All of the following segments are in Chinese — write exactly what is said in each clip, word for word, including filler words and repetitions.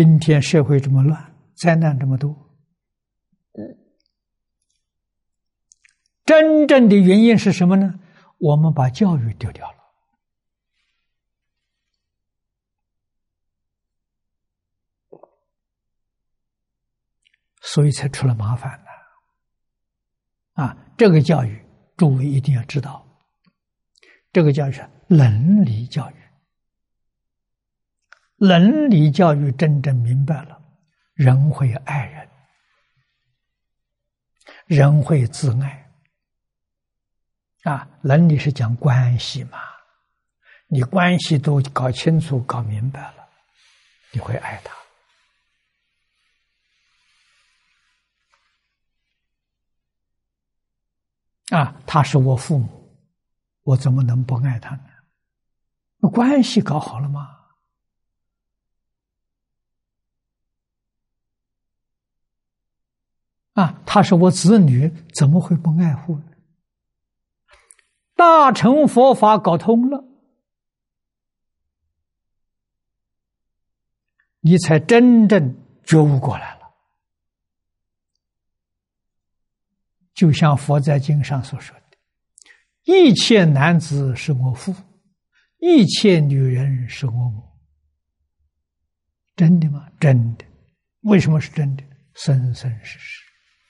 今天社会这么乱，灾难这么多，真正的原因是什么呢？我们把教育丢掉了，所以才出了麻烦呢。啊，这个教育，诸位一定要知道，这个教育是伦理教育。伦理教育真正明白了，人会爱人，人会自爱。啊，伦理是讲关系嘛，你关系都搞清楚、搞明白了，你会爱他。啊，他是我父母，我怎么能不爱他呢？关系搞好了吗？啊，他是我子女，怎么会不爱护呢？大乘佛法搞通了，你才真正觉悟过来了。就像佛在经上所说的，一切男子是我父，一切女人是我母。真的吗？真的。为什么是真的？生生世世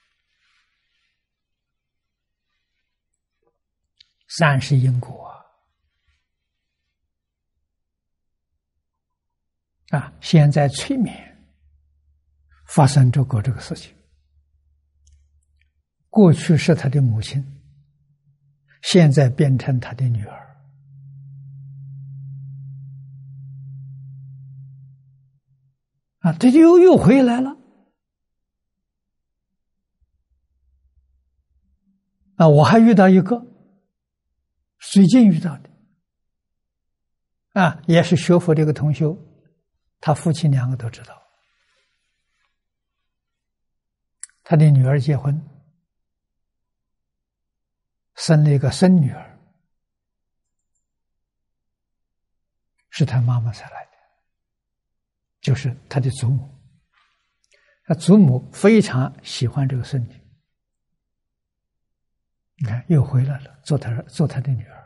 三世因果啊！现在催眠发生这个这个事情，过去是他的母亲，现在变成他的女儿。啊，这就又又回来了。啊，我还遇到一个，最近遇到的，啊，也是学佛的一个同修，他父亲两个都知道，他的女儿结婚，生了一个孙女儿，是他妈妈才来的，就是他的祖母。他祖母非常喜欢这个孙女，你看又回来了，做他做他的女儿。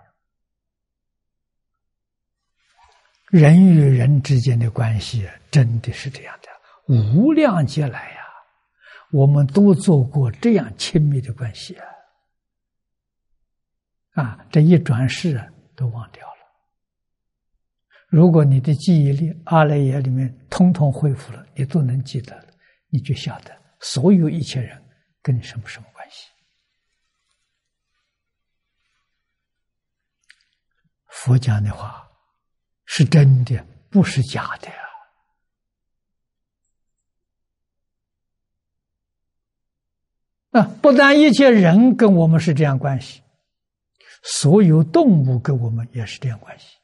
人与人之间的关系真的是这样的，无量劫来呀、啊，我们都做过这样亲密的关系啊！啊，这一转世啊，都忘掉了。如果你的记忆力阿赖耶里面通通恢复了，你都能记得了，你就晓得所有一切人跟你什么什么关系。佛讲的话是真的，不是假的啊！啊，不但一切人跟我们是这样关系，所有动物跟我们也是这样关系。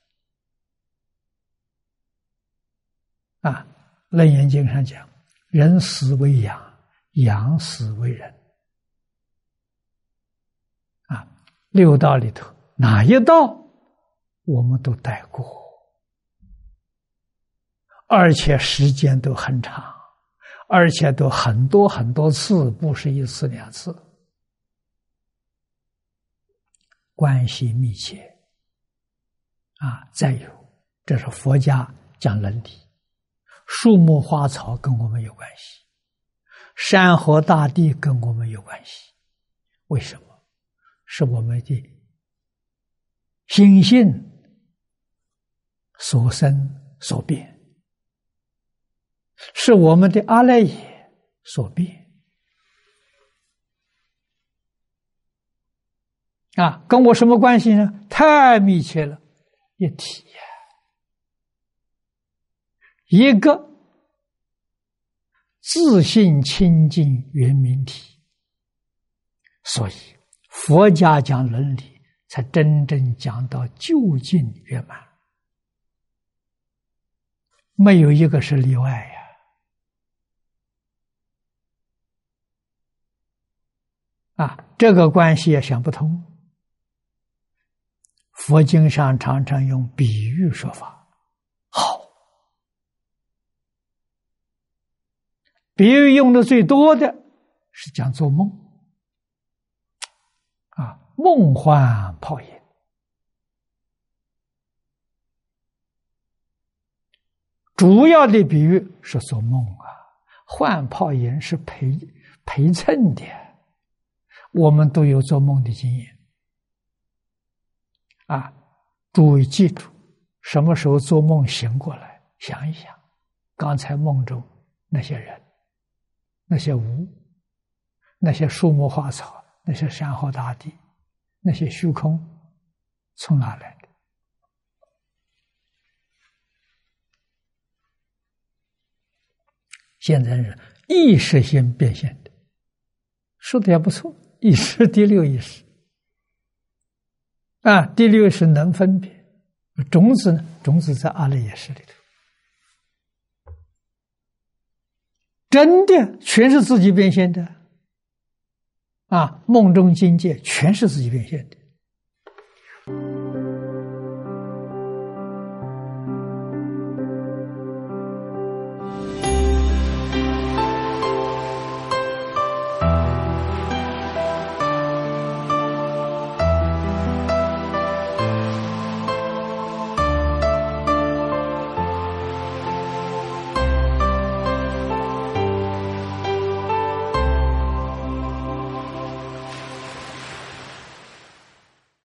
啊，《楞严经》上讲，人死为养，养死为人。啊，六道里头哪一道我们都带过，而且时间都很长，而且都很多很多次，不是一次两次，关系密切。啊，再有，这是佛家讲伦理，树木花草跟我们有关系，山河大地跟我们有关系。为什么？是我们的心性所生所变，是我们的阿赖耶所变。啊，跟我什么关系呢？太密切了，一体呀、啊，一个自性清净圆明体。所以佛家讲伦理，才真正讲到究竟圆满，没有一个是例外呀、啊。啊，这个关系也想不通。佛经上常常用比喻说法，好， 比喻用的最多的是讲做梦啊，梦幻泡影。主要的比喻是做梦啊，幻泡影是陪陪衬的，我们都有做梦的经验啊。诸位记住，什么时候做梦醒过来，想一想，刚才梦中那些人、那些物、那些树木花草、那些山河大地、那些虚空，从哪来的？现在是意识性变现的，说的也不错。意识第六意识啊，第六是能分别。种子呢？种子在阿赖耶识里头，真的全是自己变现的啊！梦中境界全是自己变现的。